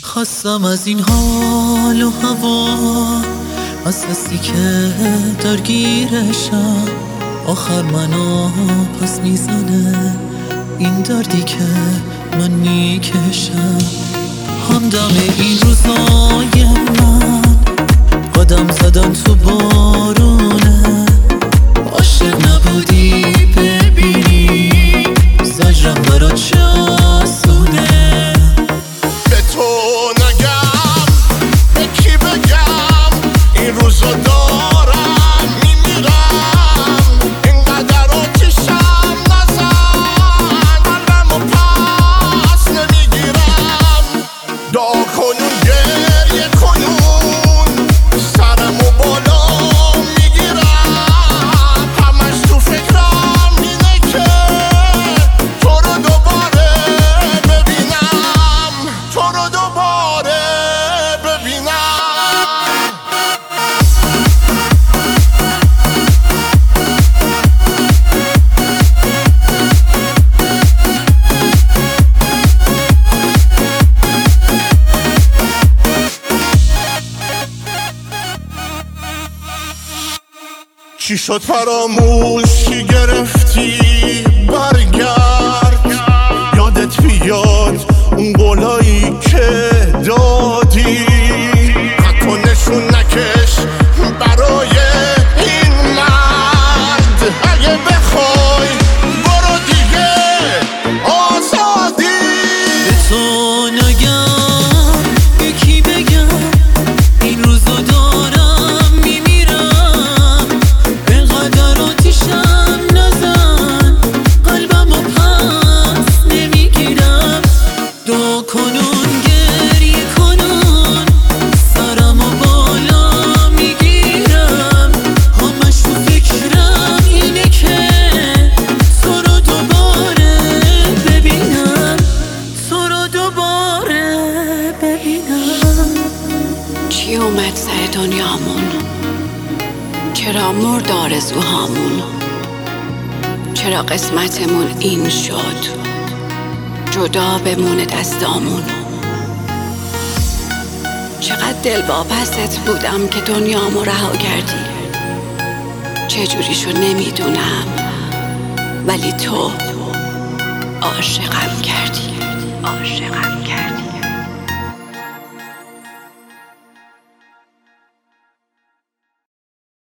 خواستم از این حال و هوا، از حسی که درگیرشم، آخر منو پس میزنه این دردی که من میکشم. همدم این روزای من قدم زدن تو بارونه، عاشق نبودی ببینی زجرم برات چه آسونه. به تو نگم به کی بگم این روزا دارم میمیرم، اینقدر آتیشم نزن قلبمو پس نمیگیرم. دعا کنون گریه کنون سرمو بالا میگیرم، همش تو فکرم اینه که تو رو دوباره ببینم، تو رو دوباره ببینم. چی شد فراموشی گرفتی؟ برگرد یادت بیاد اون قولایی که دادی، حتی نشون نکش برای این مرد. اگه بخوای برو دیگه آزادی. به تو نگم به کی بگم این روزو دارم میمیرم، اینقدر آتیشم نزن قلبمو پس نمیگیرم. دعا کنون گریه کنون سرمو بالا میگیرم، همش تو فکرم اینه که تو رو دوباره ببینم، تو رو دوباره ببینم. چی اومد سر دنیامون؟ چرا مرد آرزوهامون؟ چرا قسمتمون این شد جدا بمونه دستامون؟ چقدر دلواپست بودم که دنیامو رها کردی، چجوریشو نمیدونم ولی تو عاشقم کردی.